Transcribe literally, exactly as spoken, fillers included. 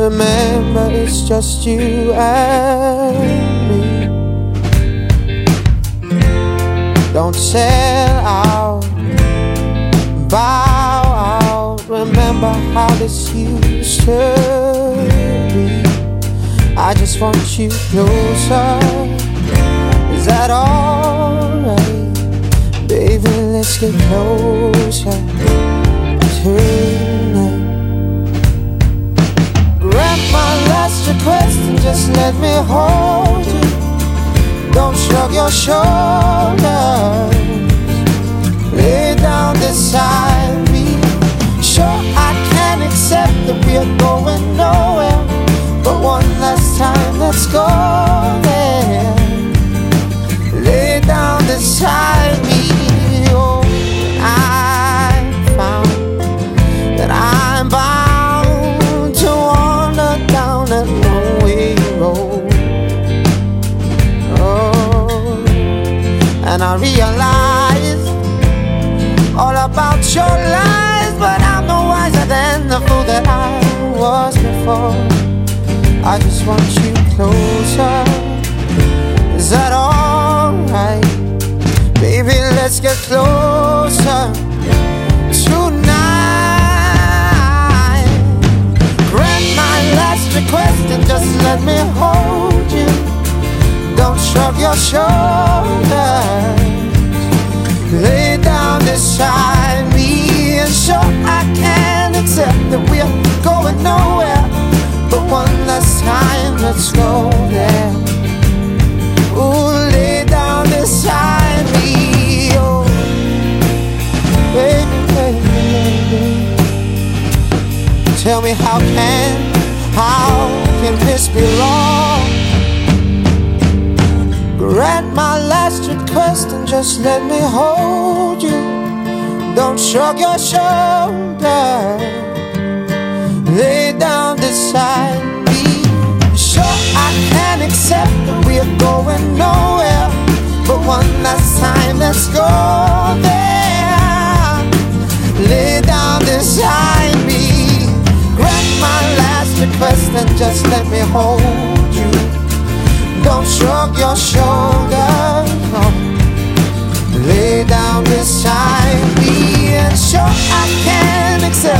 Remember, it's just you and me. Don't sell out, bow out. Remember how this used to be. I just want you closer. Is that alright? Baby, let's get closer tonight. Grant my last request and just let me hold you. Don't shrug your shoulders. Lay down beside me. Sure, I can accept that we're going nowhere, but one last time, let's go there. Lay down beside me. Oh, I found that I'm bound to wander down that one-way road. Oh, and I realize all about your lies, but I'm no wiser than the fool that I was before. I just want you closer. Is that alright? Baby, let's get closer tonight. Grant my last request and just let me hold you. Don't shrug your shoulders. Lay down beside me. And sure, I can accept that we're going nowhere, but one last time, let's go there. Ooh, lay down beside me. Oh, baby, baby, baby. Tell me how can, how can this be wrong? Grant my last request and just let me hold you. Don't shrug your shoulders. Lay down beside me. Sure, I can accept that we're going nowhere, but one last time, let's go there. Lay down beside me. Grant my last request and just let me hold you. Don't shrug your shoulders, no. Lay down beside me. And sure, I can accept